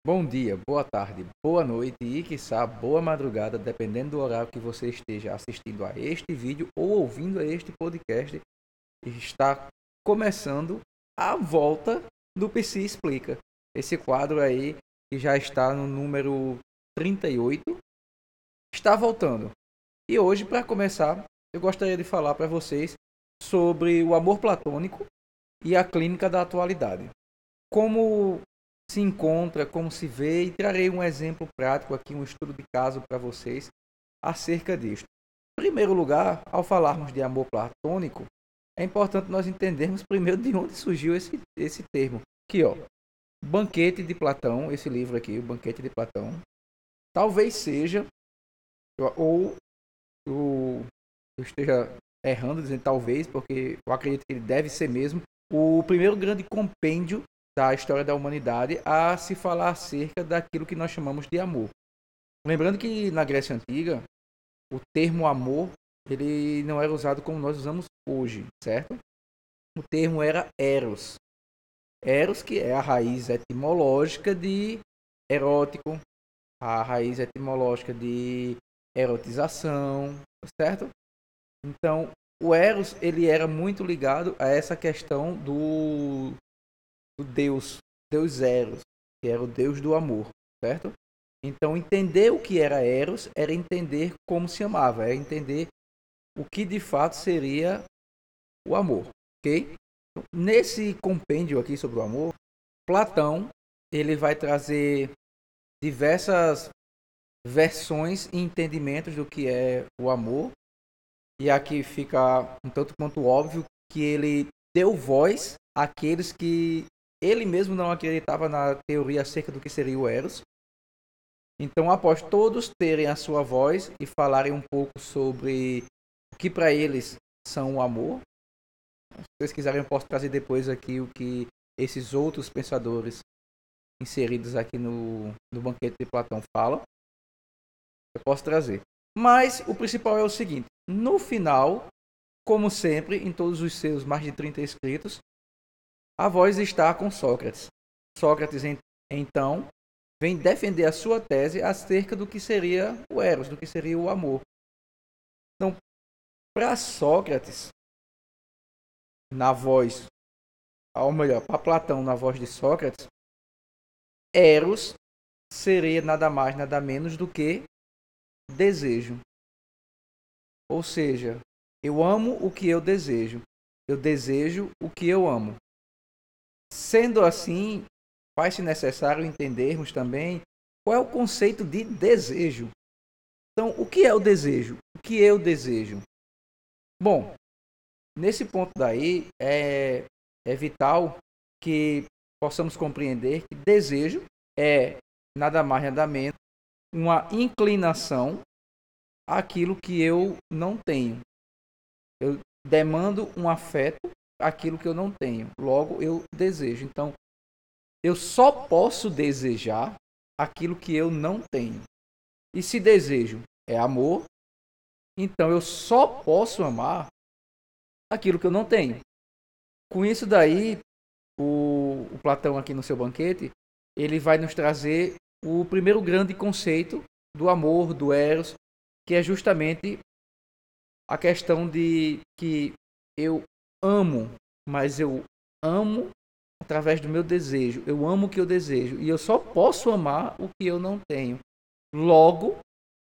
Bom dia, boa tarde, boa noite e, quiçá, boa madrugada, dependendo do horário que você esteja assistindo a este vídeo ou ouvindo a este podcast. Está começando a volta do PC Explica. Esse quadro aí, que já está no número 38, está voltando. E hoje, para começar, eu gostaria de falar para vocês sobre o amor platônico e a clínica da atualidade. Como se encontra, como se vê, e trarei um exemplo prático aqui, um estudo de caso para vocês acerca disto. Em primeiro lugar, ao falarmos de amor platônico, é importante nós entendermos primeiro de onde surgiu esse termo. Aqui, ó, Banquete de Platão, esse livro aqui, o Banquete de Platão, talvez seja, ou eu esteja errando, dizendo talvez, porque eu acredito que ele deve ser mesmo, o primeiro grande compêndio da história da humanidade a se falar acerca daquilo que nós chamamos de amor. Lembrando que na Grécia Antiga, o termo amor ele não era usado como nós usamos hoje, certo? O termo era eros. Eros, que é a raiz etimológica de erótico, a raiz etimológica de erotização, certo? Então, o eros ele era muito ligado a essa questão do Deus Eros, que era o Deus do amor, certo? Então, entender o que era Eros era entender como se amava, era entender o que de fato seria o amor, ok? Então, nesse compêndio aqui sobre o amor, Platão ele vai trazer diversas versões e entendimentos do que é o amor, e aqui fica um tanto quanto óbvio que ele deu voz àqueles que ele mesmo não acreditava na teoria acerca do que seria o Eros. Então, após todos terem a sua voz e falarem um pouco sobre o que para eles são o amor, se vocês quiserem eu posso trazer depois aqui o que esses outros pensadores inseridos aqui no Banquete de Platão falam. Eu posso trazer. Mas o principal é o seguinte, no final, como sempre, em todos os seus mais de 30 escritos, a voz está com Sócrates. Sócrates, então, vem defender a sua tese acerca do que seria o Eros, do que seria o amor. Então, para Sócrates, na voz, ou melhor, para Platão, na voz de Sócrates, Eros seria nada mais, nada menos do que desejo. Ou seja, eu amo o que eu desejo o que eu amo. Sendo assim, faz-se necessário entendermos também qual é o conceito de desejo. Então, o que é o desejo? O que eu desejo? Bom, nesse ponto daí é vital que possamos compreender que desejo é nada mais nada menos uma inclinação àquilo que eu não tenho. Eu demando um afeto àquilo que eu não tenho. Logo, eu desejo. Então, eu só posso desejar aquilo que eu não tenho. E se desejo é amor, então eu só posso amar aquilo que eu não tenho. Com isso daí, o Platão aqui no seu banquete, ele vai nos trazer o primeiro grande conceito do amor, do eros, que é justamente a questão de que eu amo, mas eu amo através do meu desejo. Eu amo o que eu desejo e eu só posso amar o que eu não tenho. Logo,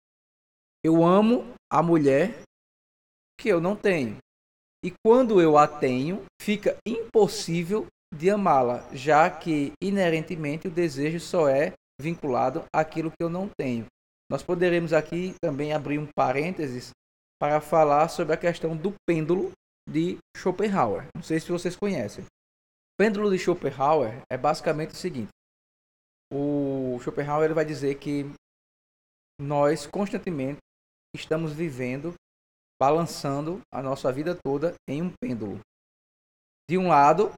eu amo a mulher que eu não tenho. E quando eu a tenho, fica impossível de amá-la, já que inerentemente o desejo só é vinculado àquilo que eu não tenho. Nós poderemos aqui também abrir um parênteses para falar sobre a questão do pêndulo de Schopenhauer. Não sei se vocês conhecem. O pêndulo de Schopenhauer é basicamente o seguinte. O Schopenhauer ele vai dizer que nós constantemente estamos vivendo, balançando a nossa vida toda em um pêndulo. De um lado,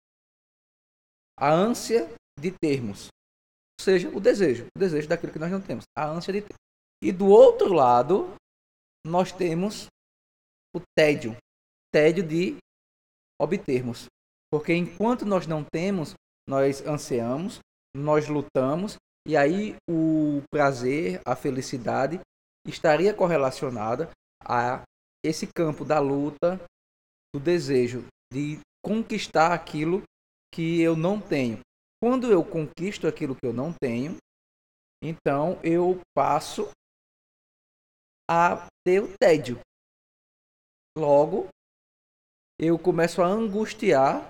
a ânsia de termos, ou seja, o desejo daquilo que nós não temos, a ânsia de ter. E do outro lado, nós temos o tédio de obtermos. Porque enquanto nós não temos, nós ansiamos, nós lutamos E aí o prazer, a felicidade estaria correlacionada a esse campo da luta, do desejo de conquistar aquilo que eu não tenho. Quando eu conquisto aquilo que eu não tenho, então eu passo a ter o tédio. Logo, eu começo a angustiar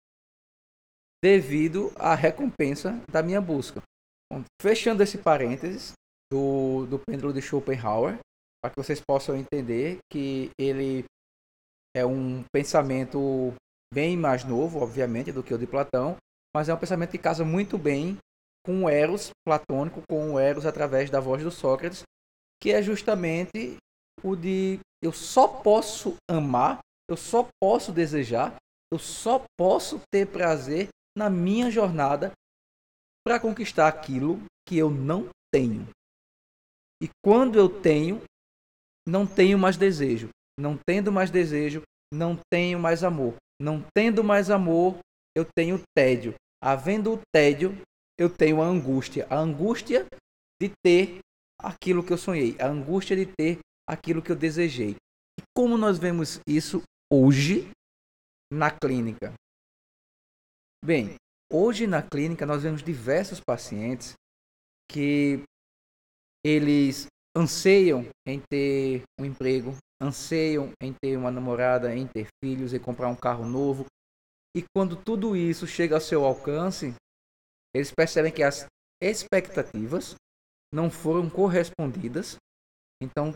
devido à recompensa da minha busca. Bom, fechando esse parênteses do pêndulo de Schopenhauer, para que vocês possam entender que ele é um pensamento bem mais novo, obviamente, do que o de Platão, mas é um pensamento que casa muito bem com o Eros platônico, com o Eros através da voz do Sócrates, que é justamente o de eu só posso amar, eu só posso desejar, eu só posso ter prazer na minha jornada para conquistar aquilo que eu não tenho. E quando eu tenho, não tenho mais desejo. Não tendo mais desejo, não tenho mais amor. Não tendo mais amor, eu tenho tédio. Havendo o tédio, eu tenho a angústia. A angústia de ter aquilo que eu sonhei. A angústia de ter aquilo que eu desejei. E como nós vemos isso hoje na clínica? Bem, hoje na clínica nós vemos diversos pacientes que eles anseiam em ter um emprego, anseiam em ter uma namorada, em ter filhos, em comprar um carro novo. E quando tudo isso chega ao seu alcance, eles percebem que as expectativas não foram correspondidas. Então,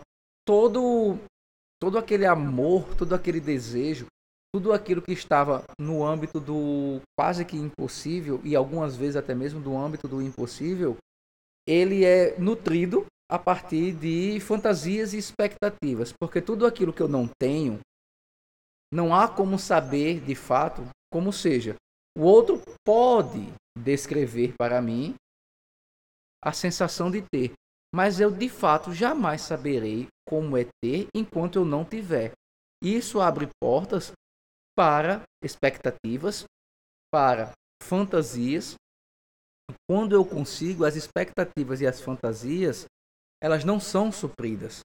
todo aquele amor, todo aquele desejo, tudo aquilo que estava no âmbito do quase que impossível, e algumas vezes até mesmo do âmbito do impossível, ele é nutrido a partir de fantasias e expectativas, porque tudo aquilo que eu não tenho, não há como saber de fato como seja. O outro pode descrever para mim a sensação de ter, mas eu de fato jamais saberei como é ter enquanto eu não tiver. Isso abre portas para expectativas, para fantasias. Quando eu consigo, as expectativas e as fantasias, elas não são supridas,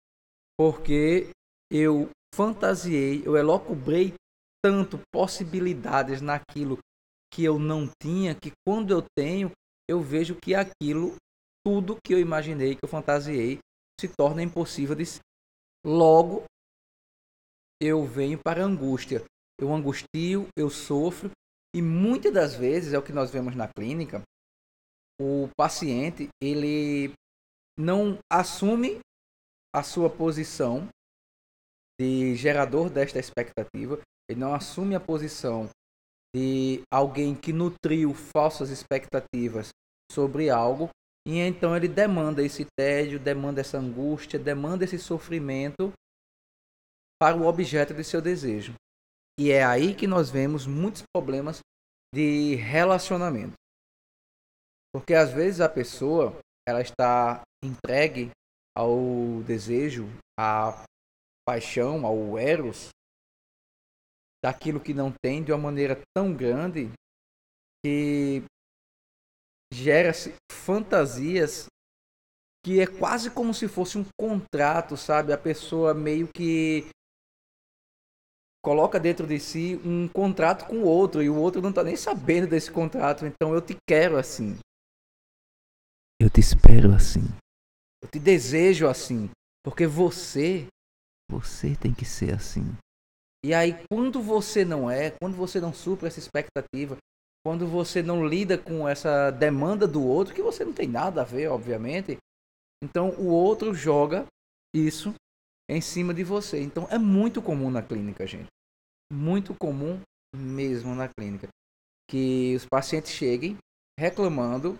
porque eu fantasiei, eu elocubrei tanto possibilidades naquilo que eu não tinha, que quando eu tenho, eu vejo que aquilo, tudo que eu imaginei, que eu fantasiei, se torna impossível de ser. Logo, eu venho para a angústia. Eu angustio, eu sofro, e muitas das vezes, é o que nós vemos na clínica, o paciente, ele não assume a sua posição de gerador desta expectativa, ele não assume a posição de alguém que nutriu falsas expectativas sobre algo, e então ele demanda esse tédio, demanda essa angústia, demanda esse sofrimento para o objeto de seu desejo. E é aí que nós vemos muitos problemas de relacionamento. Porque às vezes a pessoa ela está entregue ao desejo, à paixão, ao eros, daquilo que não tem de uma maneira tão grande que gera-se fantasias que é quase como se fosse um contrato, sabe? A pessoa meio que coloca dentro de si um contrato com o outro e o outro não está nem sabendo desse contrato. Então eu te quero assim. Eu te espero assim. Eu te desejo assim. Porque você tem que ser assim. E aí, quando você não é, quando você não supra essa expectativa, quando você não lida com essa demanda do outro, que você não tem nada a ver, obviamente, então o outro joga isso em cima de você. Então é muito comum na clínica, gente. Muito comum mesmo na clínica. Que os pacientes cheguem reclamando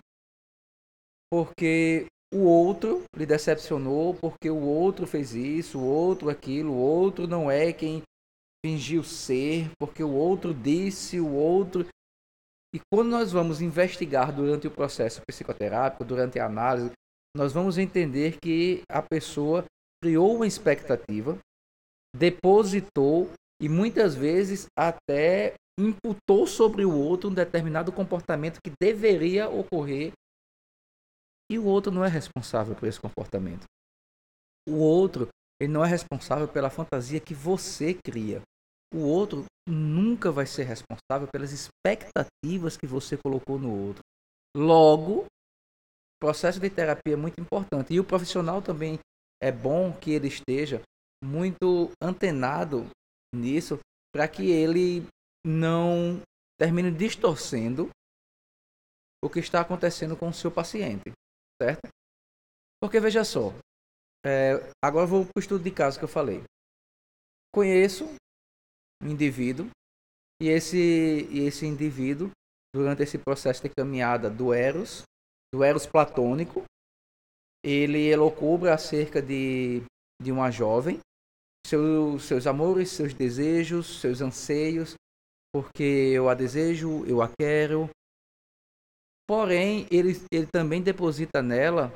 porque o outro lhe decepcionou, porque o outro fez isso, o outro aquilo, o outro não é quem fingiu ser, porque o outro disse, o outro... E quando nós vamos investigar durante o processo psicoterápico, durante a análise, nós vamos entender que a pessoa criou uma expectativa, depositou e muitas vezes até imputou sobre o outro um determinado comportamento que deveria ocorrer E o outro não é responsável por esse comportamento. O outro, ele não é responsável pela fantasia que você cria. O outro nunca vai ser responsável pelas expectativas que você colocou no outro. Logo, o processo de terapia é muito importante. E o profissional também é bom que ele esteja muito antenado nisso, para que ele não termine distorcendo o que está acontecendo com o seu paciente, certo? Porque veja só, agora eu vou para o estudo de caso que eu falei. Conheço um indivíduo e esse indivíduo, durante esse processo de caminhada do Eros platônico, ele elocubra acerca de uma jovem, seus amores, seus desejos, seus anseios, porque eu a desejo, eu a quero. Porém, ele também deposita nela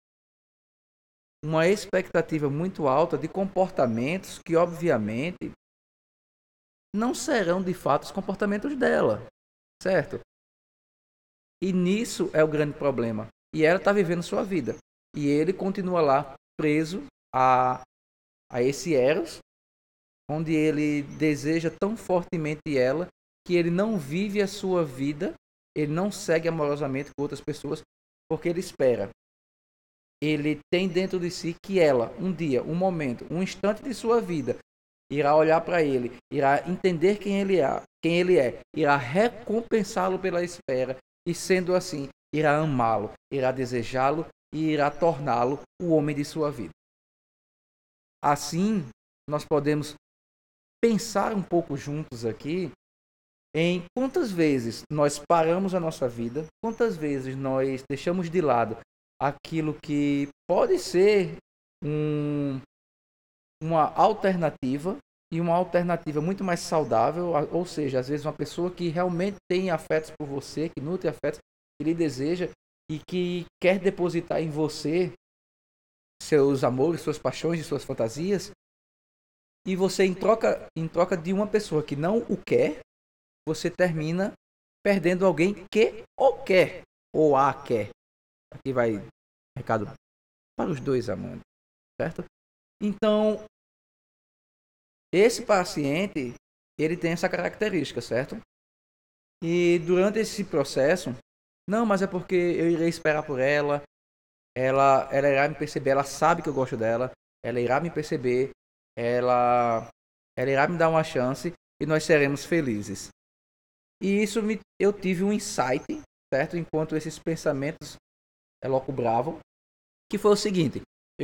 uma expectativa muito alta de comportamentos que, obviamente, não serão de fato os comportamentos dela, certo? E nisso é o grande problema. E ela está vivendo sua vida. E ele continua lá preso a esse Eros, onde ele deseja tão fortemente ela que ele não vive a sua vida, ele não segue amorosamente com outras pessoas, porque ele espera. Ele tem dentro de si que ela, um dia, um momento, um instante de sua vida, irá olhar para ele, irá entender quem ele é, irá recompensá-lo pela espera e, sendo assim, irá amá-lo, irá desejá-lo e irá torná-lo o homem de sua vida. Assim, nós podemos pensar um pouco juntos aqui em quantas vezes nós paramos a nossa vida, quantas vezes nós deixamos de lado aquilo que pode ser uma alternativa, e uma alternativa muito mais saudável, ou seja, às vezes uma pessoa que realmente tem afetos por você, que nutre afetos, que lhe deseja e que quer depositar em você seus amores, suas paixões e suas fantasias, e você, em troca de uma pessoa que não o quer, você termina perdendo alguém que o quer, ou a quer. Aqui vai recado para os dois amantes, certo? Então, esse paciente, ele tem essa característica, certo? E durante esse processo, não, mas é porque eu irei esperar por ela irá me perceber, ela sabe que eu gosto dela, ela irá me perceber, ela irá me dar uma chance e nós seremos felizes. E isso eu tive um insight, certo? Enquanto esses pensamentos elucubravam, que foi o seguinte: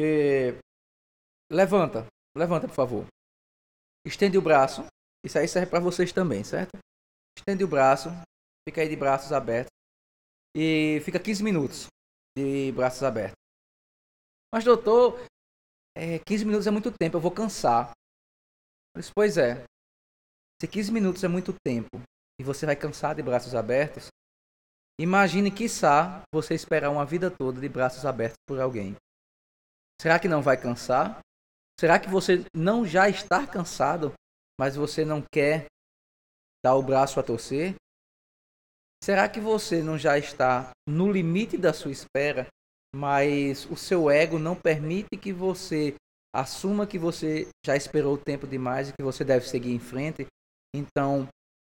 levanta, por favor. Estende o braço. Isso aí serve para vocês também, certo? Estende o braço, fica aí de braços abertos e fica 15 minutos de braços abertos. Mas doutor, 15 minutos é muito tempo, eu vou cansar. Pois é, se 15 minutos é muito tempo e você vai cansar de braços abertos, imagine, quiçá, você esperar uma vida toda de braços abertos por alguém. Será que não vai cansar? Será que você não já está cansado, mas você não quer dar o braço a torcer? Será que você não já está no limite da sua espera, mas o seu ego não permite que você assuma que você já esperou tempo demais e que você deve seguir em frente? Então,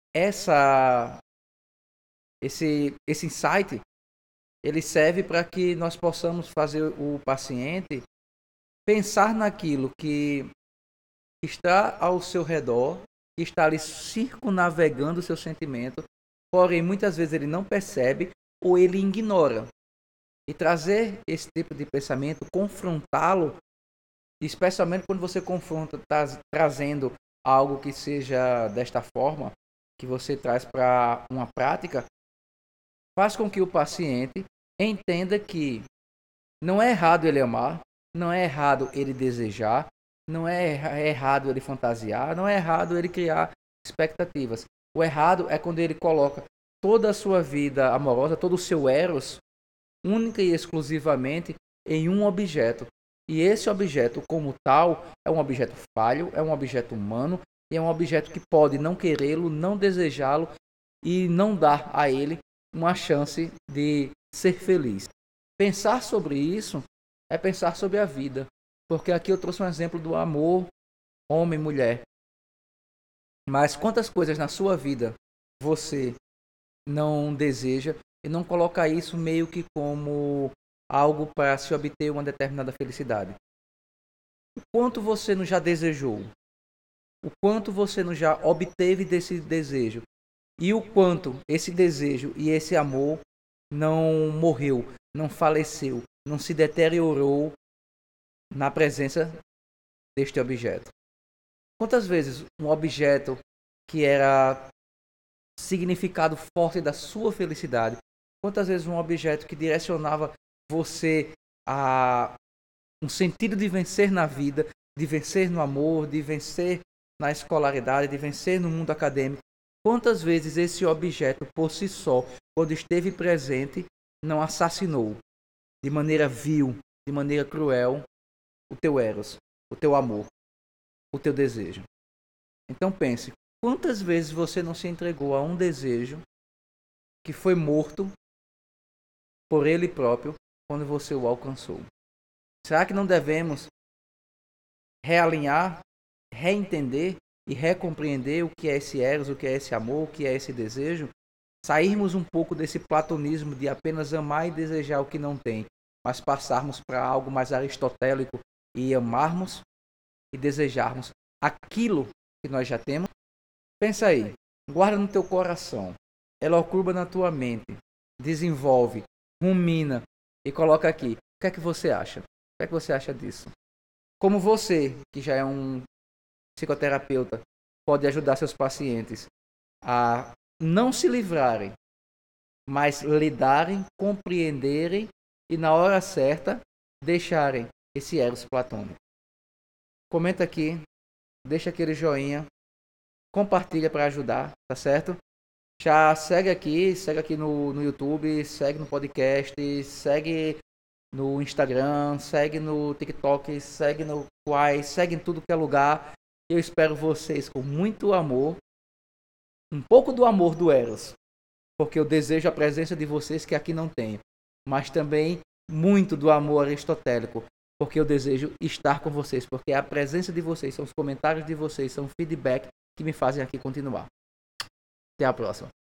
esse insight, ele serve para que nós possamos fazer o paciente pensar naquilo que está ao seu redor, que está ali circunnavegando o seu sentimento, porém muitas vezes ele não percebe ou ele ignora. E trazer esse tipo de pensamento, confrontá-lo, especialmente quando você confronta trazendo algo que seja desta forma, que você traz para uma prática, faz com que o paciente entenda que não é errado ele amar, não é errado ele desejar, não é errado ele fantasiar, não é errado ele criar expectativas. O errado é quando ele coloca toda a sua vida amorosa, todo o seu eros, única e exclusivamente em um objeto. E esse objeto, como tal, é um objeto falho, é um objeto humano, e é um objeto que pode não querê-lo, não desejá-lo e não dar a ele uma chance de ser feliz. Pensar sobre isso é pensar sobre a vida. Porque aqui eu trouxe um exemplo do amor homem e mulher. Mas quantas coisas na sua vida você não deseja e não coloca isso meio que como algo para se obter uma determinada felicidade? O quanto você não já desejou? O quanto você não já obteve desse desejo? E o quanto esse desejo e esse amor não morreu, não faleceu, não se deteriorou na presença deste objeto? Quantas vezes um objeto que era significado forte da sua felicidade, quantas vezes um objeto que direcionava você a um sentido de vencer na vida, de vencer no amor, de vencer na escolaridade, de vencer no mundo acadêmico, quantas vezes esse objeto por si só, quando esteve presente, não assassinou de maneira vil, de maneira cruel, o teu eros, o teu amor, o teu desejo? Então pense, quantas vezes você não se entregou a um desejo que foi morto por ele próprio quando você o alcançou? Será que não devemos realinhar, reentender e recompreender o que é esse eros, o que é esse amor, o que é esse desejo? Sairmos um pouco desse platonismo de apenas amar e desejar o que não tem, mas passarmos para algo mais aristotélico e amarmos e desejarmos aquilo que nós já temos? Pensa aí, guarda no teu coração, elocubra na tua mente, desenvolve, rumina e coloca aqui. O que é que você acha? O que é que você acha disso? Como você, que já é um psicoterapeuta, pode ajudar seus pacientes a não se livrarem, mas lidarem, compreenderem e na hora certa deixarem esse eros platônico? Comenta aqui, deixa aquele joinha, compartilha para ajudar, tá certo? Já segue aqui no YouTube, segue no podcast, segue no Instagram, segue no TikTok, segue no Quai, segue em tudo que é lugar. Eu espero vocês com muito amor, um pouco do amor do Eros, porque eu desejo a presença de vocês que aqui não tenho, mas também muito do amor aristotélico, porque eu desejo estar com vocês, porque a presença de vocês, são os comentários de vocês, são o feedback que me fazem aqui continuar. Até a próxima.